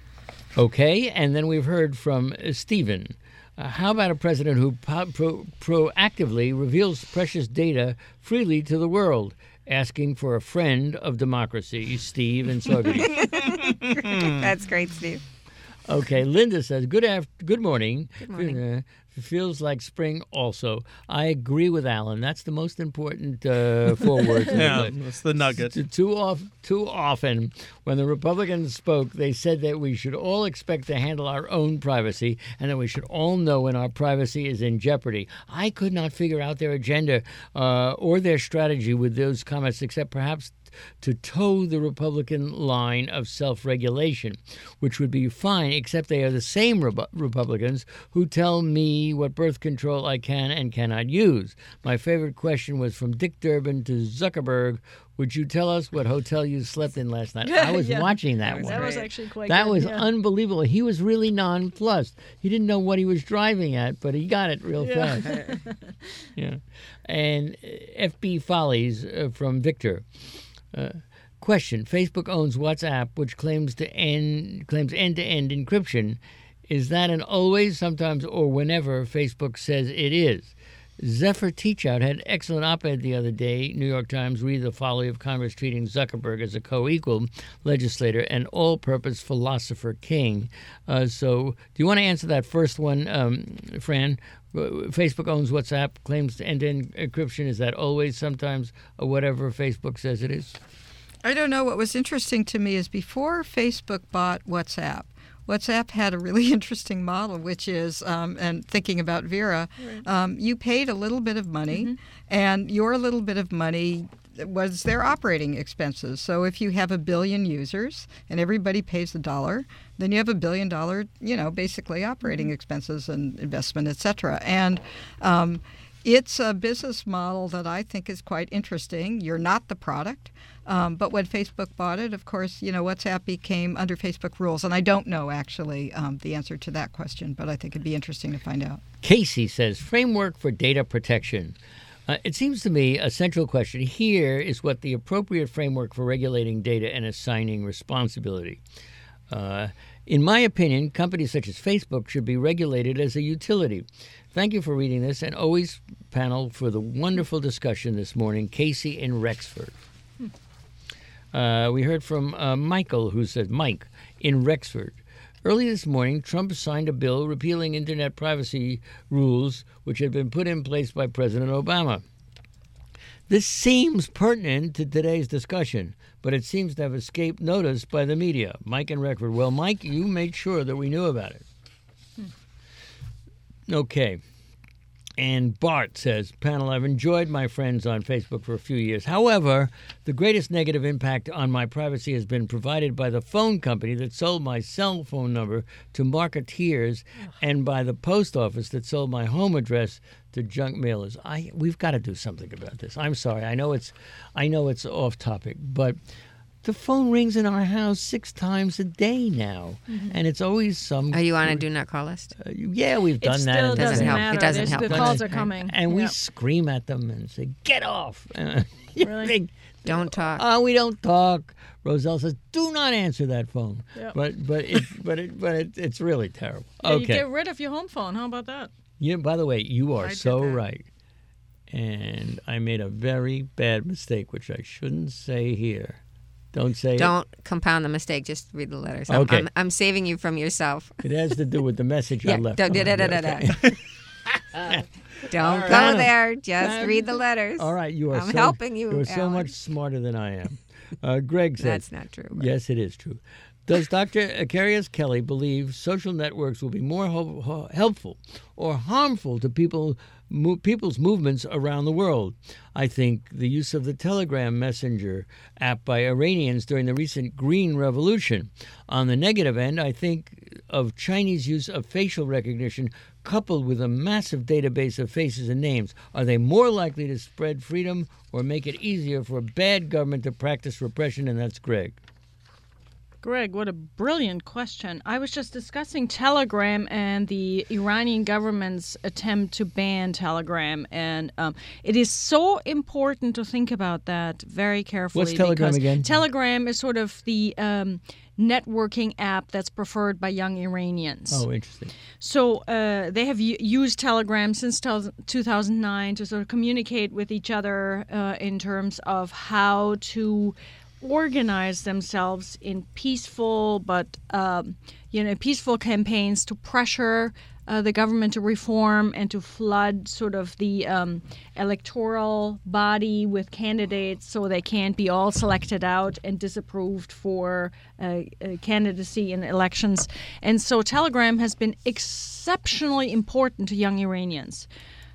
Okay, and then we've heard from Stephen. How about a president who proactively reveals precious data freely to the world, asking for a friend of democracy, Steve and Saugerties? That's great, Steve. Okay, Linda says, good morning. Good morning. Feels like spring also. I agree with Alan. That's the most important 4 words. Yeah, that's the nugget. Too often, when the Republicans spoke, they said that we should all expect to handle our own privacy and that we should all know when our privacy is in jeopardy. I could not figure out their agenda or their strategy with those comments, except perhaps to toe the Republican line of self-regulation, which would be fine, except they are the same Republicans who tell me what birth control I can and cannot use. My favorite question was from Dick Durbin to Zuckerberg. Would you tell us what hotel you slept in last night? I was watching that one. That was actually quite That good. was unbelievable. He was really nonplussed. He didn't know what he was driving at, but he got it real fast. Yeah. And FB Follies from Victor. Question: Facebook owns WhatsApp, which claims end-to-end encryption. Is that an always, sometimes, or whenever Facebook says it is? Zephyr Teachout had an excellent op-ed the other day. New York Times, read the folly of Congress treating Zuckerberg as a co-equal legislator and all-purpose philosopher king. So do you want to answer that first one, Fran? Facebook owns WhatsApp, claims end-to-end encryption. Is that always, sometimes, or whatever Facebook says it is? I don't know. What was interesting to me is before Facebook bought WhatsApp had a really interesting model, which is, and thinking about Vera, you paid a little bit of money, and your little bit of money was their operating expenses. So if you have 1 billion users and everybody pays $1, then you have $1 billion, basically operating expenses and investment, et cetera. And it's a business model that I think is quite interesting. You're not the product. But when Facebook bought it, of course, WhatsApp became under Facebook rules. And I don't know, actually, the answer to that question, but I think it'd be interesting to find out. Casey says, framework for data protection. It seems to me a central question here is what the appropriate framework for regulating data and assigning responsibility. In my opinion, companies such as Facebook should be regulated as a utility. Thank you for reading this, and always, panel, for the wonderful discussion this morning. Casey in Rexford. We heard from Michael, who said, Mike in Rexford. Early this morning, Trump signed a bill repealing internet privacy rules which had been put in place by President Obama. This seems pertinent to today's discussion, but it seems to have escaped notice by the media. Mike in Rexford. Well, Mike, you made sure that we knew about it. Okay. And Bart says, panel, I've enjoyed my friends on Facebook for a few years. However, the greatest negative impact on my privacy has been provided by the phone company that sold my cell phone number to marketeers and by the post office that sold my home address to junk mailers. We've got to do something about this. I'm sorry. I know it's off topic, but the phone rings in our house 6 times a day now, and it's always some. Are you on a do not call list? Yeah, we've done it that. Still doesn't help. matter. It doesn't help. The calls are coming, and we scream at them and say, "Get off!" Really? Don't talk. We don't talk. Roselle says, "Do not answer that phone." Yep. But it's really terrible. Yeah, okay. You get rid of your home phone. How about that? Yeah. By the way, you are I did so that. right. And I made a very bad mistake, which I shouldn't say here. Don't say Don't compound the mistake. Just read the letters. Okay. I'm saving you from yourself. It has to do with the message I left. Don't go there. Just read the letters. All right, you are. I'm helping you. You are so Alan. much smarter than I am. Greg says That's not true. But. Yes, it is true. Does Dr. Akarius Kelly believe social networks will be more helpful or harmful to people's movements around the world? I think the use of the Telegram Messenger app by Iranians during the recent Green Revolution. On the negative end, I think of Chinese use of facial recognition coupled with a massive database of faces and names. Are they more likely to spread freedom or make it easier for a bad government to practice repression? And that's Greg. Greg, what a brilliant question. I was just discussing Telegram and the Iranian government's attempt to ban Telegram. And it is so important to think about that very carefully. What's Telegram again? Telegram is sort of the networking app that's preferred by young Iranians. Oh, interesting. So they have used Telegram since 2009 to sort of communicate with each other in terms of how to organize themselves in peaceful peaceful campaigns to pressure the government to reform and to flood sort of the electoral body with candidates so they can't be all selected out and disapproved for candidacy in elections. And so Telegram has been exceptionally important to young Iranians.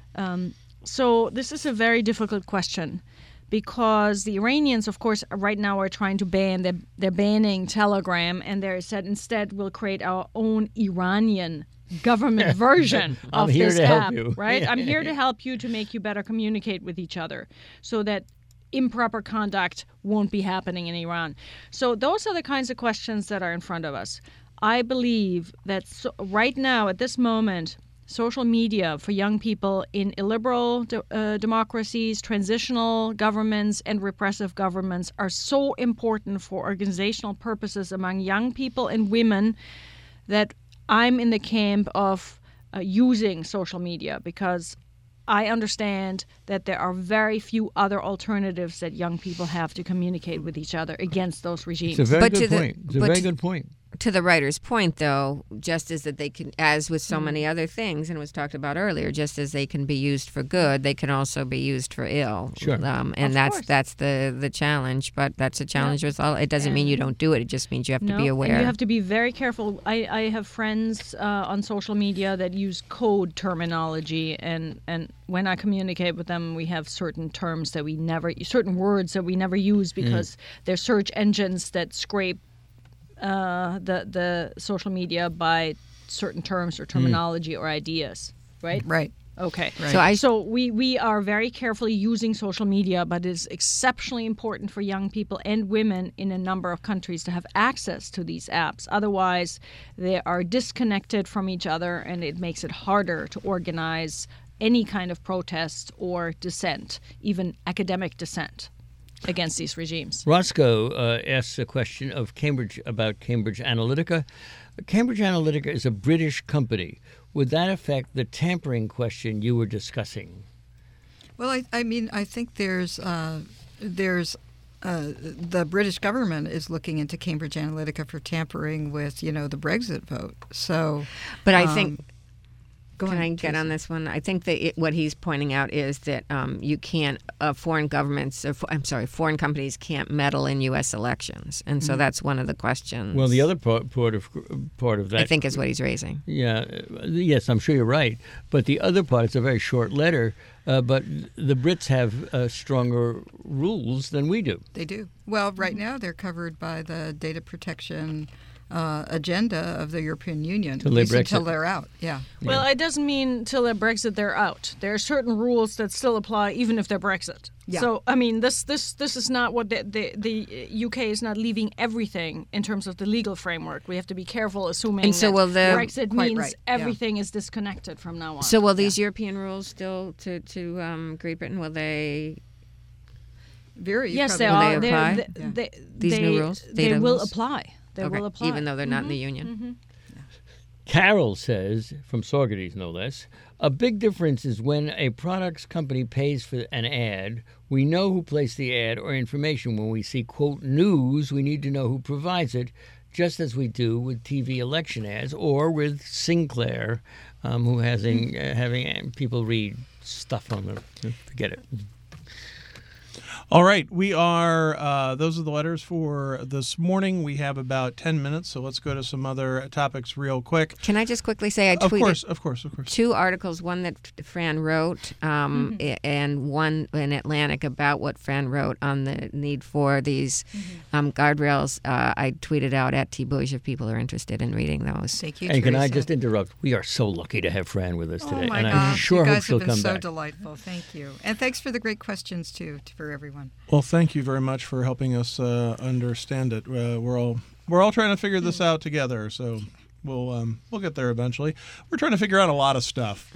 So this is a very difficult question, because the Iranians, of course, right now are trying to ban, they're banning Telegram, and they said instead we'll create our own Iranian government version of this app, right? I'm here to help you to make you better communicate with each other so that improper conduct won't be happening in Iran. So those are the kinds of questions that are in front of us. I believe that right now, at this moment, social media for young people in illiberal democracies, transitional governments, and repressive governments are so important for organizational purposes among young people and women that I'm in the camp of using social media, because I understand that there are very few other alternatives that young people have to communicate with each other against those regimes. It's a very good point. It's a very good point. To the writer's point, though, just as that they can, as with so many other things, and was talked about earlier, just as they can be used for good, they can also be used for ill. Sure. And that's the challenge. But that's a challenge with all. It doesn't mean you don't do it. It just means you have to be aware. And you have to be very careful. I have friends on social media that use code terminology, and when I communicate with them, we have certain terms that certain words that we never use because they're search engines that scrape the social media by certain terms or terminology or ideas, right? Right. Okay. Right. So we are very carefully using social media, but it is exceptionally important for young people and women in a number of countries to have access to these apps. Otherwise, they are disconnected from each other, and it makes it harder to organize any kind of protest or dissent, even academic dissent, against these regimes. Roscoe asks a question of Cambridge about Cambridge Analytica. Cambridge Analytica is a British company. Would that affect the tampering question you were discussing? Well, I think there's the British government is looking into Cambridge Analytica for tampering with, the Brexit vote. So, but I think. Can I get on this one? I think that what he's pointing out is that you can't, foreign companies can't meddle in U.S. elections, and so that's one of the questions. Well, the other part of that, I think, is what he's raising. Yeah, yes, I'm sure you're right. But the other part, it's a very short letter. But the Brits have stronger rules than we do. They do. Well, right now they're covered by the data protection agenda of the European Union until they're out. Yeah. Well, it doesn't mean till they're Brexit they're out. There are certain rules that still apply even if they're Brexit. Yeah. So I mean, this is not what the UK is not leaving everything in terms of the legal framework. We have to be careful assuming that Brexit means everything is disconnected from now on. So will these European rules still to Great Britain? Will they? Yes, they are. These new rules. They will apply. They will apply. Even though they're not in the union. Mm-hmm. Carol says, from Saugerties no less, a big difference is when a products company pays for an ad. We know who placed the ad or information. When we see, quote, news, we need to know who provides it, just as we do with TV election ads or with Sinclair, who has having people read stuff on them. Forget it. All right, we are, those are the letters for this morning. We have about 10 minutes, so let's go to some other topics real quick. Can I just quickly say I tweeted Of course. 2 articles, one that Fran wrote and one in Atlantic about what Fran wrote on the need for these guardrails. I tweeted out at T-Bush if people are interested in reading those. Thank you, And Teresa. can I just interrupt? We are so lucky to have Fran with us today. Oh my and gosh, I'm sure you hope guys she'll have been come so back. delightful. Thank you. And thanks for the great questions, too, for everyone. Well, thank you very much for helping us understand it. We're all trying to figure this out together, so we'll get there eventually. We're trying to figure out a lot of stuff.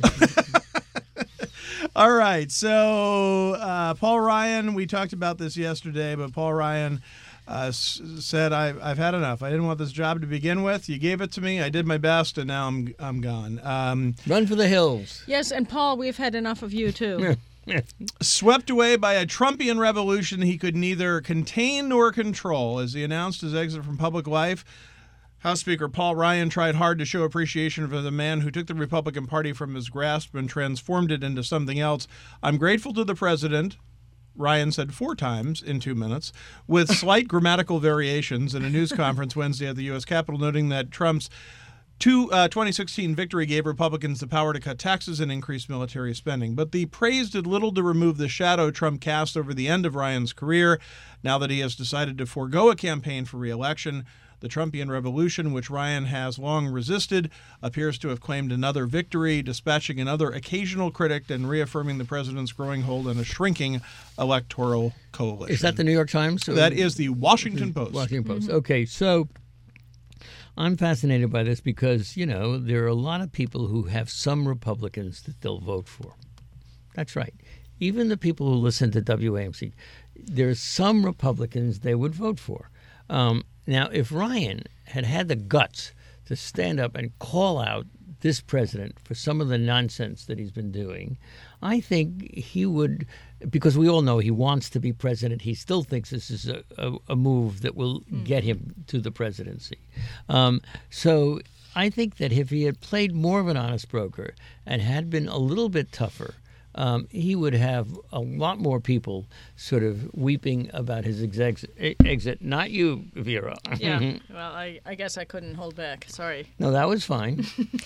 All right, so Paul Ryan, we talked about this yesterday, but Paul Ryan said, I've had enough. I didn't want this job to begin with. You gave it to me. I did my best, and now I'm gone. Run for the hills. Yes, and Paul, we've had enough of you, too. Swept away by a Trumpian revolution he could neither contain nor control. As he announced his exit from public life, House Speaker Paul Ryan tried hard to show appreciation for the man who took the Republican Party from his grasp and transformed it into something else. I'm grateful to the president, Ryan said 4 times in 2 minutes, with slight grammatical variations in a news conference Wednesday at the U.S. Capitol, noting that Trump's 2016 victory gave Republicans the power to cut taxes and increase military spending. But the praise did little to remove the shadow Trump cast over the end of Ryan's career. Now that he has decided to forego a campaign for re-election, the Trumpian revolution, which Ryan has long resisted, appears to have claimed another victory, dispatching another occasional critic and reaffirming the president's growing hold on a shrinking electoral coalition. Is that the New York Times? That is the Washington Post. Washington Post. Okay, so I'm fascinated by this because, there are a lot of people who have some Republicans that they'll vote for. That's right. Even the people who listen to WAMC, there's some Republicans they would vote for. Now, if Ryan had the guts to stand up and call out this president for some of the nonsense that he's been doing, I think he would, because we all know he wants to be president. He still thinks this is a move that will get him to the presidency. So I think that if he had played more of an honest broker and had been a little bit tougher, he would have a lot more people sort of weeping about his exit. Not you, Vera. Yeah, well, I guess I couldn't hold back. Sorry. No, that was fine.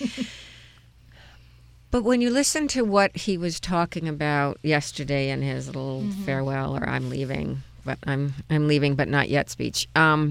But when you listen to what he was talking about yesterday in his little farewell or I'm leaving, but not yet speech.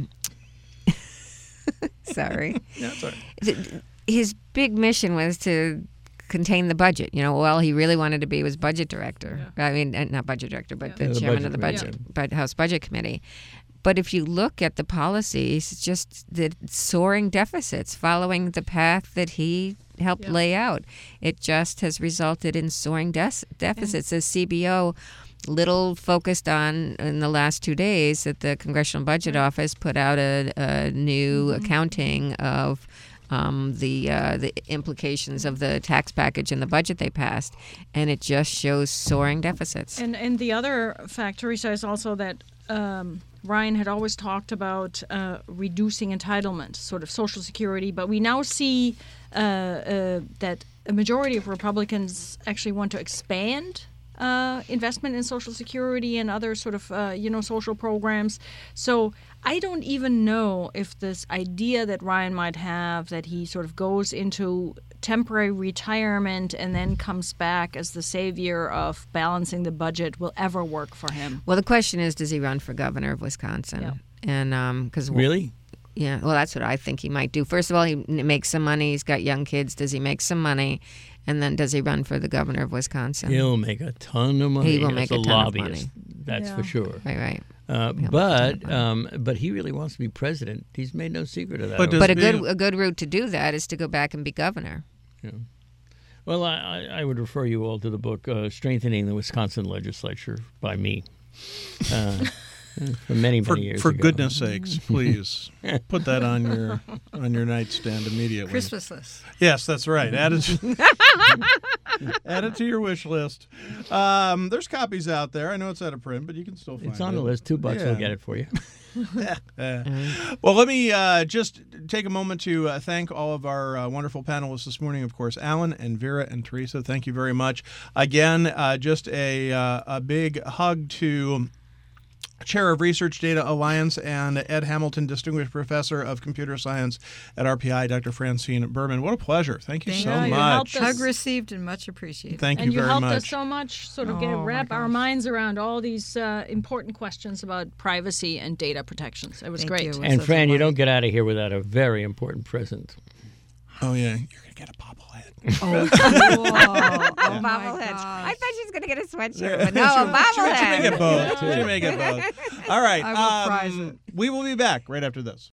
Sorry. Yeah, sorry. His big mission was to contain the budget. All he really wanted to be was budget director. Yeah. I mean, not budget director, but the chairman of the House Budget Committee. But if you look at the policies, just the soaring deficits following the path that he helped lay out, it just has resulted in soaring deficits. As CBO little focused on in the last 2 days that the Congressional Budget Office put out a new accounting of the implications of the tax package and the budget they passed, and it just shows soaring deficits. And the other fact, Teresa, is also that Ryan had always talked about reducing entitlement, sort of Social Security, but we now see that a majority of Republicans actually want to expand investment in Social Security and other sort of, social programs. So I don't even know if this idea that Ryan might have that he sort of goes into temporary retirement and then comes back as the savior of balancing the budget will ever work for him. Well, the question is, does he run for governor of Wisconsin? Yeah. And because really? Yeah, well, that's what I think he might do. First of all, he makes some money. He's got young kids. Does he make some money? And then does he run for the governor of Wisconsin? He'll make a ton of money. He will make a ton of money. That's for sure. Right. But he really wants to be president. He's made no secret of that. But a good route to do that is to go back and be governor. Yeah. Well, I would refer you all to the book Strengthening the Wisconsin Legislature by me. For many years for ago. goodness sakes, please put that on your nightstand immediately. Christmas list. Yes, that's right. Add it to your wish list. There's copies out there. I know it's out of print, but you can still find it. It's on the list. $2 will get it for you. Well, let me just take a moment to thank all of our wonderful panelists this morning. Of course, Alan and Vera and Teresa. Thank you very much. Again, just a big hug to Chair of Research Data Alliance, and Ed Hamilton, Distinguished Professor of Computer Science at RPI, Dr. Francine Berman. What a pleasure. Thank you so much. Hug received and much appreciated. Thank you very much. And you helped us so much sort of wrap our minds around all these important questions about privacy and data protections. It was great. And Fran, you don't get out of here without a very important present. Oh, yeah. You're going to get a bobblehead. Oh, bobblehead. I thought she was going to get a sweatshirt, but no, a bobblehead. She may get both. All right. I will prize it. We will be back right after this.